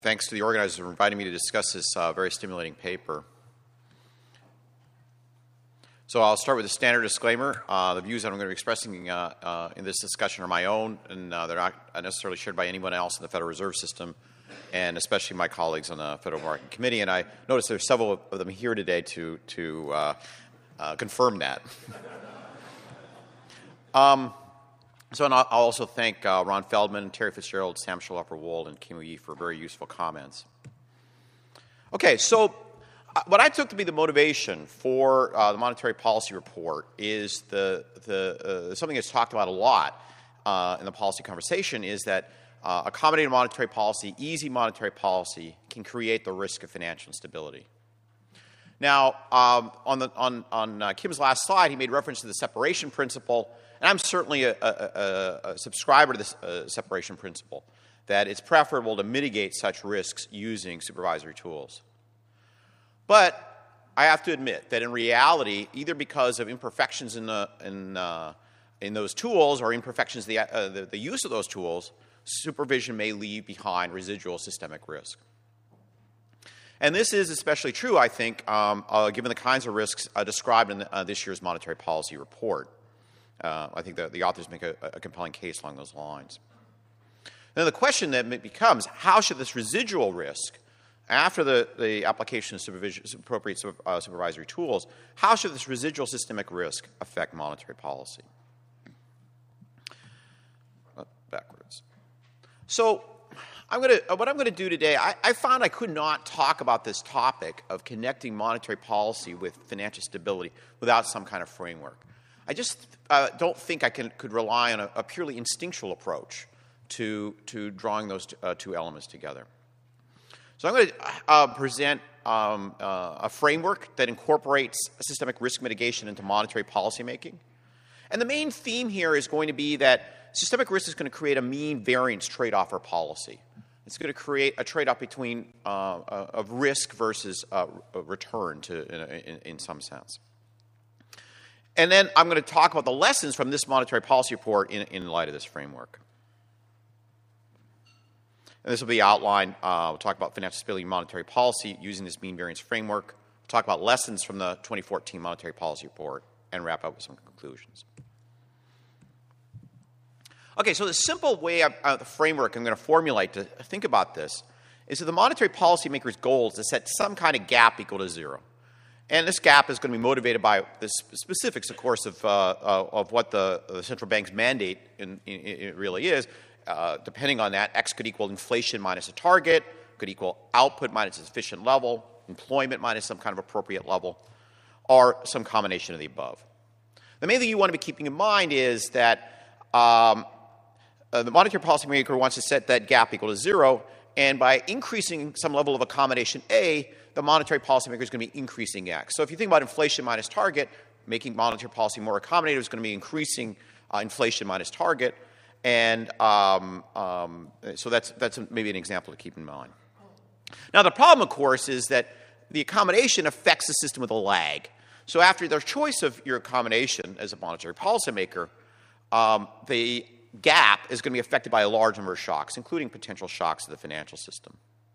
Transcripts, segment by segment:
Thanks to the organizers for inviting me to discuss this very stimulating paper. So I'll start with a standard disclaimer. The views that I'm going to be expressing in this discussion are my own, and they're not necessarily shared by anyone else in the Federal Reserve System, and especially my colleagues on the Federal Market Committee. And I notice there's several of them here today to confirm that. So and I'll also thank Ron Feldman, Terry Fitzgerald, Sam Schulhofer-Wold, and Kim Yi for very useful comments. Okay, so what I took to be the motivation for the monetary policy report is something that's talked about a lot in the policy conversation is that accommodating monetary policy, easy monetary policy, can create the risk of financial instability. Now, on Kim's last slide, he made reference to the separation principle. And I'm certainly a subscriber to this separation principle, that it's preferable to mitigate such risks using supervisory tools. But I have to admit that in reality, either because of imperfections in those tools or imperfections in the use of those tools, supervision may leave behind residual systemic risk. And this is especially true, I think, given the kinds of risks described in this year's monetary policy report. I think the authors make a compelling case along those lines. Now, the question that becomes, how should this residual risk, after the application of appropriate supervisory tools, how should this residual systemic risk affect monetary policy? Backwards. So what I'm going to do today, I found I could not talk about this topic of connecting monetary policy with financial stability without some kind of framework. I just don't think I could rely on a purely instinctual approach to drawing those two elements together. So I'm going to present a framework that incorporates systemic risk mitigation into monetary policy making. And the main theme here is going to be that systemic risk is going to create a mean variance trade-off for policy. It's going to create a trade-off between of risk versus return in some sense. And then I'm going to talk about the lessons from this monetary policy report in light of this framework. And this will be outlined. We'll talk about financial stability and monetary policy using this mean variance framework. We'll talk about lessons from the 2014 monetary policy report and wrap up with some conclusions. Okay, so the simple way the framework I'm going to formulate to think about this is that the monetary policymaker's goal is to set some kind of gap equal to zero. And this gap is going to be motivated by the specifics, of course, of what the central bank's mandate it really is. Depending on that, X could equal inflation minus a target, could equal output minus a sufficient level, employment minus some kind of appropriate level, or some combination of the above. The main thing you want to be keeping in mind is that the monetary policymaker wants to set that gap equal to zero, and by increasing some level of accommodation A, the monetary policymaker is going to be increasing X. So if you think about inflation minus target, making monetary policy more accommodative is going to be increasing inflation minus target. And so that's maybe an example to keep in mind. Now, the problem, of course, is that the accommodation affects the system with a lag. So after the choice of your accommodation as a monetary policymaker, the gap is going to be affected by a large number of shocks, including potential shocks to the financial system.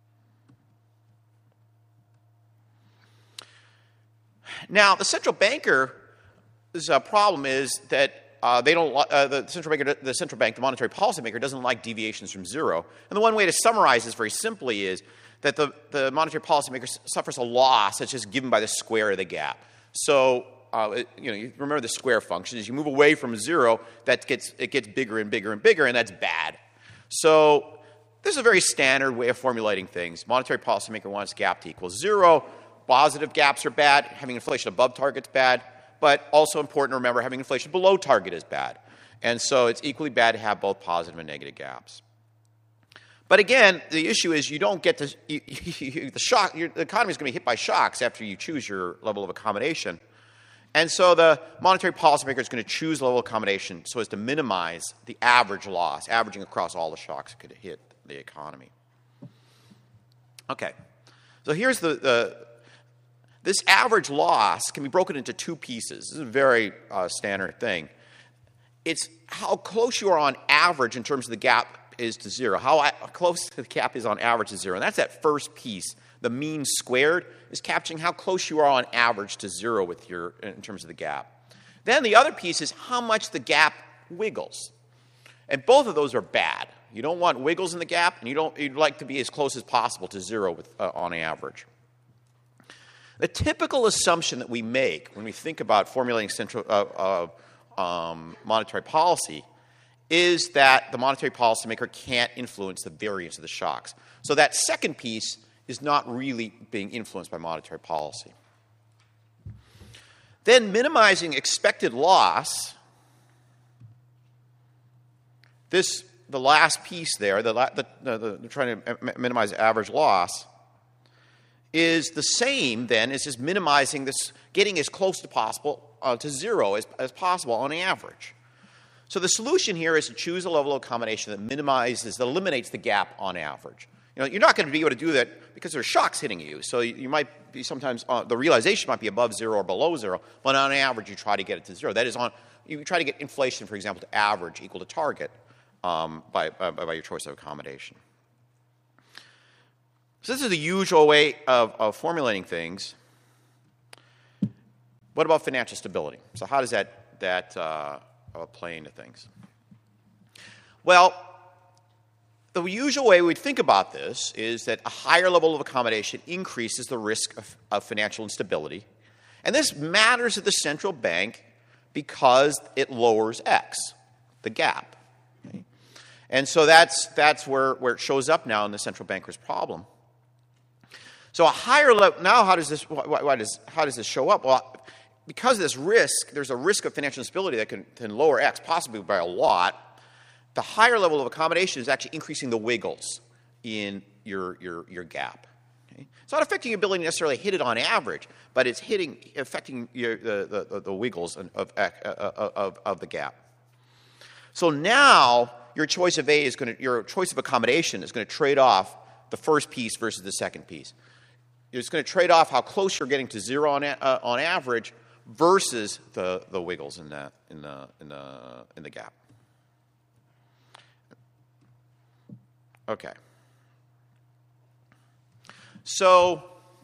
Now, the central banker's problem is that the central bank, the monetary policymaker, doesn't like deviations from zero. And the one way to summarize this very simply is that the monetary policymaker suffers a loss that's just given by the square of the gap. So, you remember the square function. As you move away from zero, it gets bigger and bigger and bigger, and that's bad. So this is a very standard way of formulating things. Monetary policymaker wants gap to equal zero. Positive gaps are bad. Having inflation above target is bad. But also important to remember, having inflation below target is bad. And so it's equally bad to have both positive and negative gaps. But again, the issue is you don't get to the economy is going to be hit by shocks after you choose your level of accommodation. And so the monetary policymaker is going to choose level of accommodation so as to minimize the average loss, averaging across all the shocks that could hit the economy. Okay. So here's this average loss can be broken into two pieces. This is a very standard thing. It's how close you are on average in terms of the gap is to zero, how close the gap is on average to zero. And that's that first piece. The mean squared is capturing how close you are on average to zero with in terms of the gap. Then the other piece is how much the gap wiggles. And both of those are bad. You don't want wiggles in the gap, and you'd like to be as close as possible to zero on average. The typical assumption that we make when we think about formulating monetary policy is that the monetary policymaker can't influence the variance of the shocks. So that second piece is not really being influenced by monetary policy. Then minimizing expected loss, the last piece there, trying to minimize average loss, is the same then as just minimizing this, getting as close to possible to zero as possible on average. So the solution here is to choose a level of accommodation that eliminates the gap on average. You're not going to be able to do that because there's shocks hitting you. So you might be sometimes, the realization might be above zero or below zero, but on average you try to get it to zero. That is, you try to get inflation, for example, to average equal to target by your choice of accommodation. So this is the usual way of formulating things. What about financial stability? So how does that play into things? Well, the usual way we'd think about this is that a higher level of accommodation increases the risk of financial instability. And this matters at the central bank because it lowers X, the gap. Okay? And so that's where it shows up now in the central banker's problem. So a higher level, now how does this show up? Well, because of this risk, there's a risk of financial instability that can lower X, possibly by a lot. The higher level of accommodation is actually increasing the wiggles in your gap. Okay? It's not affecting your ability to necessarily hit it on average, but it's affecting the wiggles of the gap. So now your choice of your choice of accommodation is going to trade off the first piece versus the second piece. It's going to trade off how close you're getting to zero on average versus the wiggles in the gap. Okay. So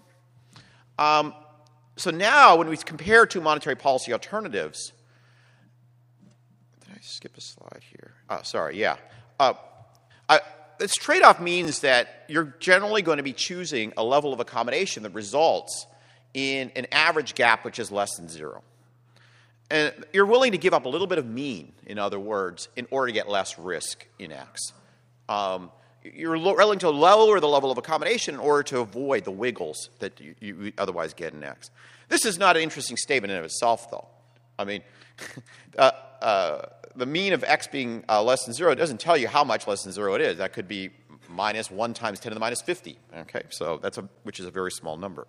now when we compare two monetary policy alternatives, did I skip a slide here? Oh, sorry, yeah. This trade-off means that you're generally going to be choosing a level of accommodation that results in an average gap which is less than zero. And you're willing to give up a little bit of mean, in other words, in order to get less risk in X. You're willing to lower the level of accommodation in order to avoid the wiggles that you otherwise get in X. This is not an interesting statement in and of itself, though. I mean, the mean of X being less than zero doesn't tell you how much less than zero it is. That could be minus 1 times 10 to the minus 50. Okay, so which is a very small number.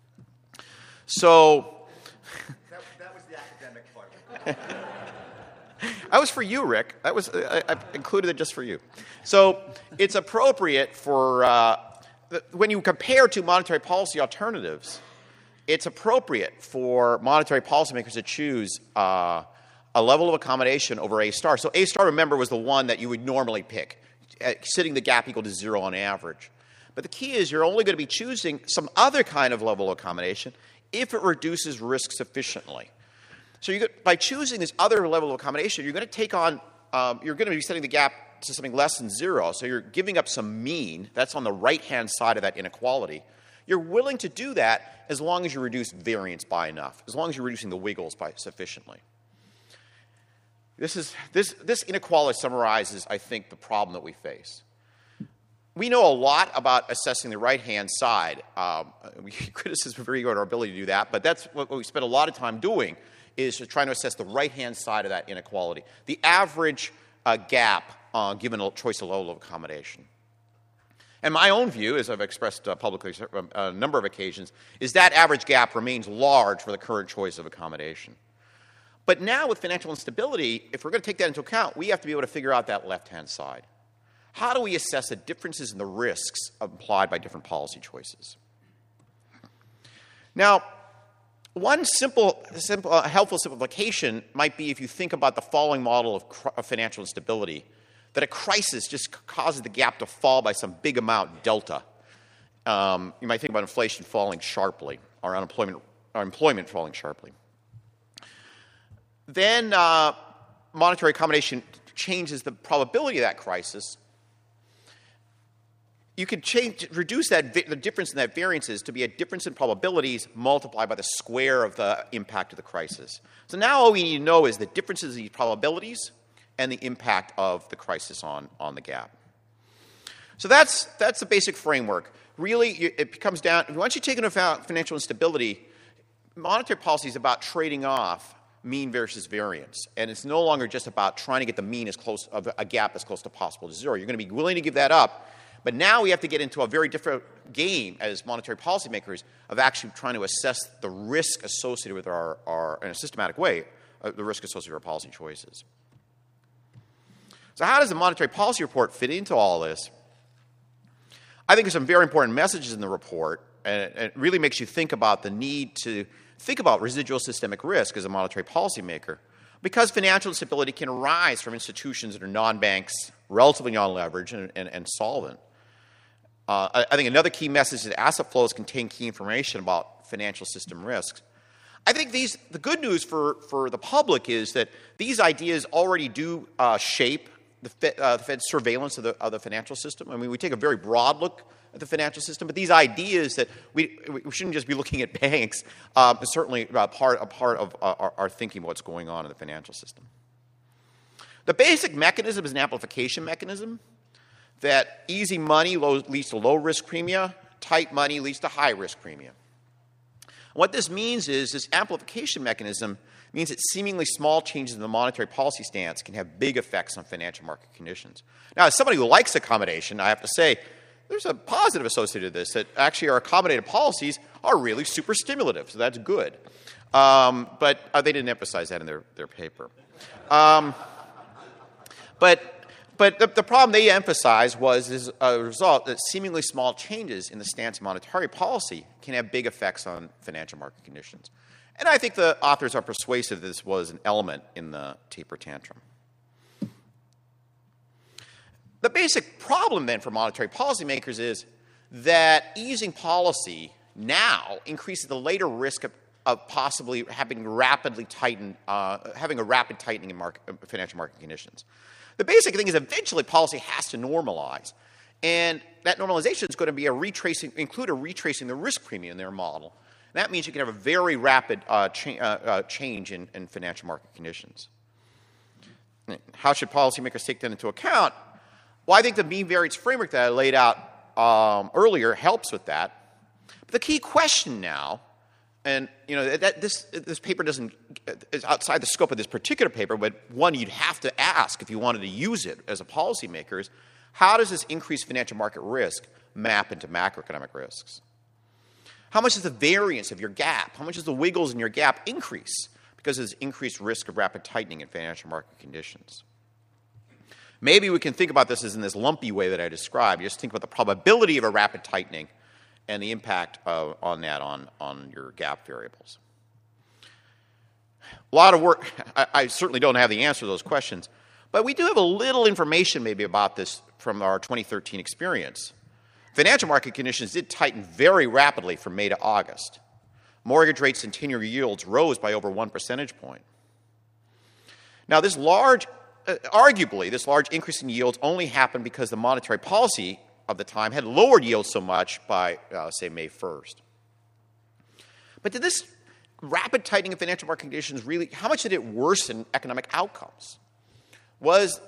So that was the academic part. That was for you, Rick. I included it just for you. So it's appropriate for when you compare two monetary policy alternatives, it's appropriate for monetary policymakers to choose a level of accommodation over A star. So A star, remember, was the one that you would normally pick, sitting the gap equal to zero on average. But the key is you're only going to be choosing some other kind of level of accommodation if it reduces risk sufficiently. So by choosing this other level of accommodation, you're going to take on, you're going to be setting the gap to something less than zero. So you're giving up some mean. That's on the right-hand side of that inequality. You're willing to do that as long as you reduce variance by enough, as long as you're reducing the wiggles by sufficiently. This inequality summarizes, I think, the problem that we face. We know a lot about assessing the right-hand side. We criticize very good our ability to do that, but that's what we spend a lot of time doing, is trying to assess the right-hand side of that inequality, the average gap given a choice of level of accommodation. And my own view, as I've expressed publicly a number of occasions, is that average gap remains large for the current choice of accommodation. But now with financial instability, if we're going to take that into account, we have to be able to figure out that left-hand side. How do we assess the differences in the risks applied by different policy choices? Now, one helpful simplification might be if you think about the following model of financial instability. that a crisis just causes the gap to fall by some big amount, delta. You might think about inflation falling sharply or employment falling sharply. Then monetary accommodation changes the probability of that crisis. You could reduce the difference in that variances to be a difference in probabilities multiplied by the square of the impact of the crisis. So now all we need to know is the differences in these probabilities and the impact of the crisis on the gap. So that's the basic framework. Really, it comes down, once you take into account financial instability, monetary policy is about trading off mean versus variance. And it's no longer just about trying to get the mean as close of a gap as close to possible to zero. You're going to be willing to give that up. But now we have to get into a very different game as monetary policymakers of actually trying to assess the risk associated with our in a systematic way, the risk associated with our policy choices. So how does the monetary policy report fit into all this? I think there's some very important messages in the report, and it really makes you think about the need to think about residual systemic risk as a monetary policymaker, because financial instability can arise from institutions that are non-banks, relatively non-leveraged, and solvent. I think another key message is that asset flows contain key information about financial system risks. I think the good news for the public is that these ideas already do shape the Fed's surveillance of the financial system. I mean, we take a very broad look at the financial system, but these ideas that we shouldn't just be looking at banks is certainly a part of our thinking about what's going on in the financial system. The basic mechanism is an amplification mechanism, that easy money leads to low-risk premia, tight money leads to high-risk premia. What this means is this amplification mechanism means that seemingly small changes in the monetary policy stance can have big effects on financial market conditions. Now, as somebody who likes accommodation, I have to say there's a positive associated with this, that actually our accommodative policies are really super stimulative, so that's good. But they didn't emphasize that in their paper. But the problem they emphasized was, as a result, that seemingly small changes in the stance of monetary policy can have big effects on financial market conditions. And I think the authors are persuasive that this was an element in the taper tantrum. The basic problem then for monetary policymakers is that easing policy now increases the later risk of possibly having a rapid tightening in financial market conditions. The basic thing is eventually policy has to normalize, and that normalization is going to be include a retracing the risk premium in their model. And that means you can have a very rapid change in financial market conditions. How should policymakers take that into account? Well, I think the mean variance framework that I laid out earlier helps with that. But the key question now, and this paper is outside the scope of this particular paper, but one you'd have to ask if you wanted to use it as a policymaker is, how does this increased financial market risk map into macroeconomic risks? How much is the variance of your gap? How much is the wiggles in your gap increase because of this increased risk of rapid tightening in financial market conditions? Maybe we can think about this as in this lumpy way that I described. You just think about the probability of a rapid tightening and the impact on that on your gap variables. A lot of work. I certainly don't have the answer to those questions, but we do have a little information maybe about this from our 2013 experience. Financial market conditions did tighten very rapidly from May to August. Mortgage rates and 10-year yields rose by over 1 percentage point. Now, arguably, this large increase in yields only happened because the monetary policy of the time had lowered yields so much by, say, May 1st. But did this rapid tightening of financial market conditions really, how much did it worsen economic outcomes? Was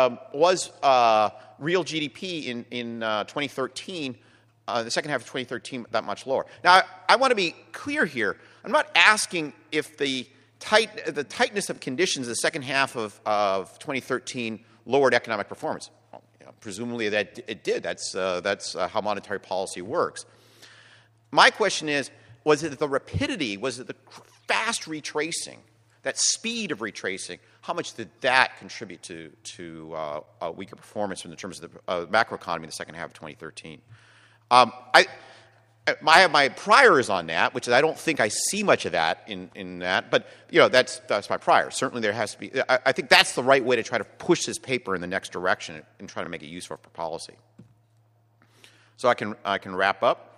real GDP in 2013, the second half of 2013, that much lower? Now, I want to be clear here. I'm not asking if the tightness of conditions in the second half of 2013 lowered economic performance. Well, presumably that it did. That's how monetary policy works. My question is, was it the rapidity, was it the fast retracing, that speed of retracing, how much did that contribute to a weaker performance in terms of the macroeconomy in the second half of 2013? I have my priors on that, which is I don't think I see much of that in that, but that's my prior. Certainly there has to be. I think that's the right way to try to push this paper in the next direction and try to make it useful for policy. So I can wrap up.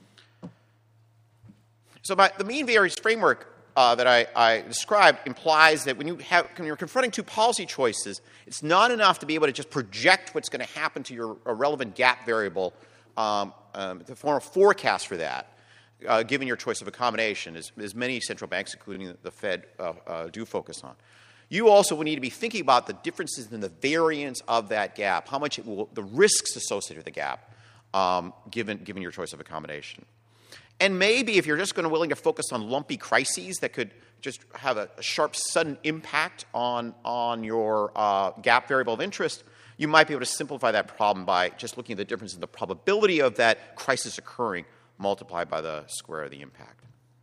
So the mean variance framework that I described implies that when you're confronting two policy choices, it's not enough to be able to just project what's going to happen to your relevant gap variable to form a forecast for that, given your choice of accommodation, as many central banks, including the Fed, do focus on. You also will need to be thinking about the differences in the variance of that gap, how much the risks associated with the gap, given your choice of accommodation. And maybe if you're just willing to focus on lumpy crises that could just have a sharp, sudden impact on your gap variable of interest, you might be able to simplify that problem by just looking at the difference in the probability of that crisis occurring multiplied by the square of the impact.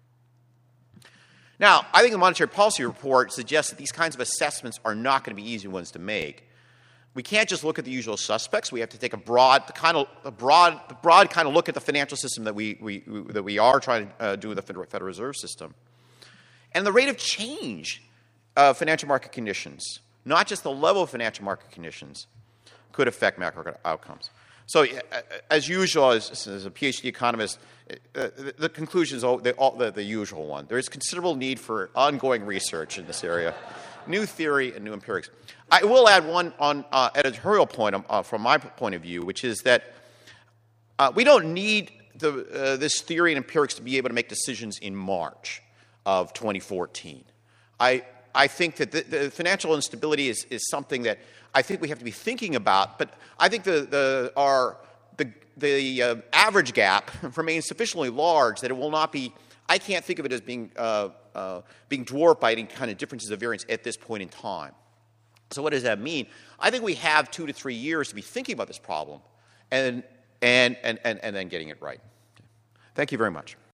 Now, I think the Monetary Policy Report suggests that these kinds of assessments are not going to be easy ones to make. We can't just look at the usual suspects. We have to take a broad kind of look at the financial system that we are trying to do with the Federal Reserve System, and the rate of change of financial market conditions, not just the level of financial market conditions, could affect macro outcomes. So, as usual, as a PhD economist, the conclusion is the usual one. There is considerable need for ongoing research in this area, new theory and new empirics. I will add one editorial point from my point of view, which is that we don't need this theory and empirics to be able to make decisions in March of 2014. I think that the financial instability is something that I think we have to be thinking about, but I think the average gap remains sufficiently large that it will not be. I can't think of it as being dwarfed by any kind of differences of variance at this point in time. So what does that mean? I think we have 2 to 3 years to be thinking about this problem and then getting it right. Thank you very much.